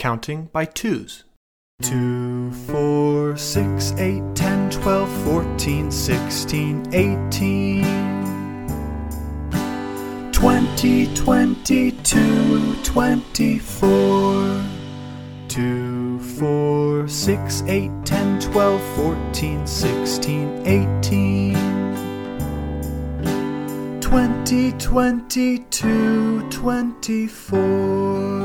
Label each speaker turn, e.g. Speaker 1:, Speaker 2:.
Speaker 1: counting by twos.
Speaker 2: 2, 4, 6, 8, 10, 12, 14, 16, 18, 20, 22, 24. 2, 4, 6, 8, 10, 12, 14, 16, 18, 20, 22, 24.